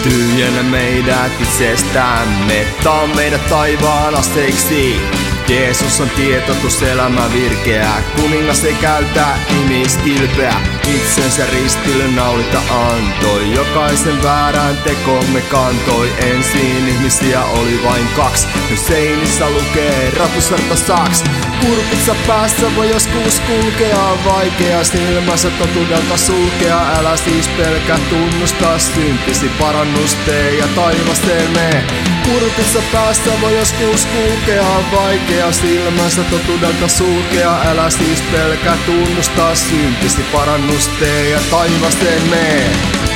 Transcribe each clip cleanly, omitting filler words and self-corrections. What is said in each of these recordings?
Tyhjennä meidät itsestämme, taa meidät taivaan asteiksi. Jeesus on tietotus, elämä virkeä, kuningas ei käytä ihmiskilpeä. Itsensä ristille naulita antoi, jokaisen väärän tekomme kantoi. Ensin ihmisiä oli vain 2, nyt seinissä lukee ratusverta saks. Kurpitsa päässä voi joskus kulkea, vaikea silmänsä totuudelta sulkea. Älä siis pelkää tunnustaa syntisi, parannus tee ja taivasteen mee. Kurpitsa päässä voi joskus kulkea, vaikea silmänsä totuudelta sulkea. Älä siis pelkää tunnustaa syntisi, parannus tee ja taivasteen mee.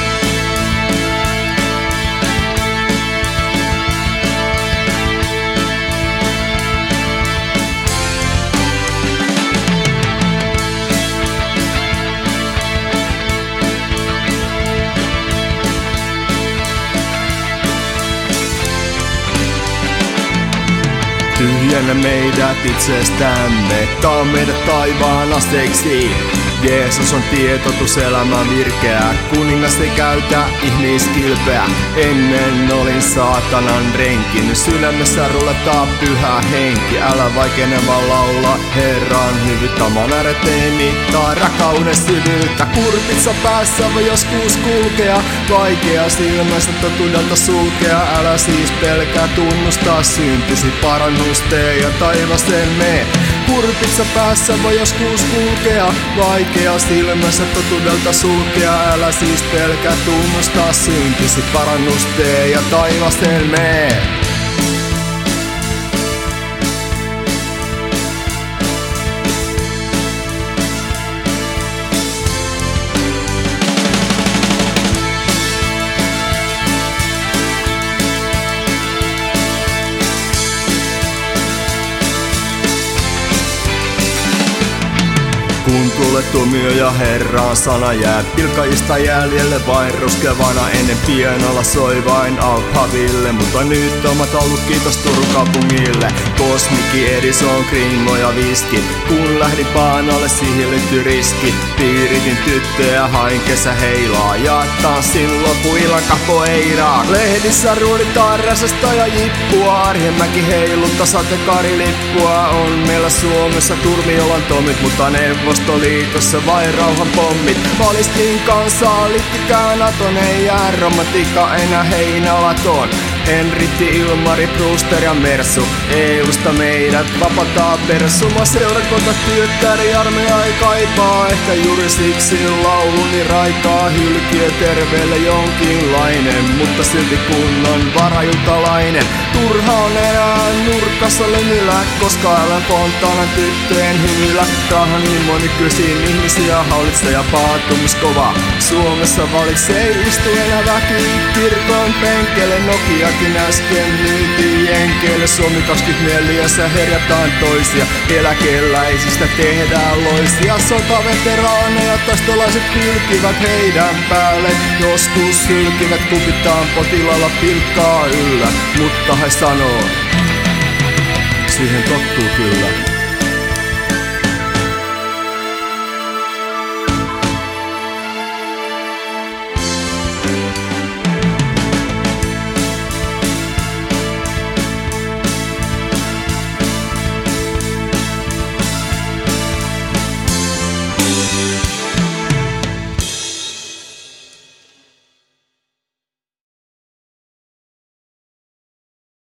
Tyhjennä meidät itsestämme, taa meidät taivaan asteiksi. Jeesus on tietotus, elämä virkeä, kuningas ei käytä ihmiskilpeä. Ennen olin saatanan renki, nyt sydämessä rullettaa pyhä henki. Älä vaikeneva laula Herran hyvyyttä, maan ääret ei mittaa rakkauden syvyyttä. Kurpitsa päässä voi joskus kulkea, vaikea silmästä totuudelta sulkea. Älä siis pelkää tunnustaa syntisi, parannus tee ja taivasteen mee. Kurpitsa päässä voi joskus kulkea, vaikea silmässä totuudelta sulkea. Älä siis pelkää tunnustaa syntisi, parannus tee ja taivasteen mee. Kun tulee tuomio ja Herran sana jää pilkkaista jäljelle vain ruskevana. Ennen pianolla soi vain Alphaville, mutta nyt on ollut kiitos Turun kaupungille. Kosmikki, Edison, Kringo ja Viski, kun lähdin paanalle siihen liittyi riski. Piiritin tyttöjä, hain kesä heilaa ja tanssin loppuillan capoeiraa. Lehdissä ruuditaan räsästä ja jippua, Arhimäki heiluttaa sateenkaarilippua. On meillä Suomessa Turmiolan tomit, mutta Neuvostoliitossa vain rauhan pommit. Valistin kansaa, liittikää Naton, ei jää romantiikka enää heinälaton. Henritti, Ilmari, Brewster ja Mersu, EUsta meidät vapataa persuma. Seurakunta työttäri, armeija ei kaipaa, ehkä juuri siksi lauluni raikaa. Hylkiö terveelle jonkinlainen, mutta silti kunnon varajutalainen. Turha on enää nurkassa lymyllä, koska älän fontaanan tyttöjen hymyllä. Rahan himo nykyisin ihmisiä hallitsee ja paatumus kova. Suomessa valitsee istu enää väki, kirkon penkele Nokiakin äsken myytiin jenkeille. Suomi 24 herjataan toisia, eläkeläisistä tehdään loisia. Sotaveteraaneja taistolaiset kylkivät heidän päälle. Joskus sylkivät kupitaan potilaalla pilkkaa yllä, mutta he sanoo, siihen tottuu kyllä.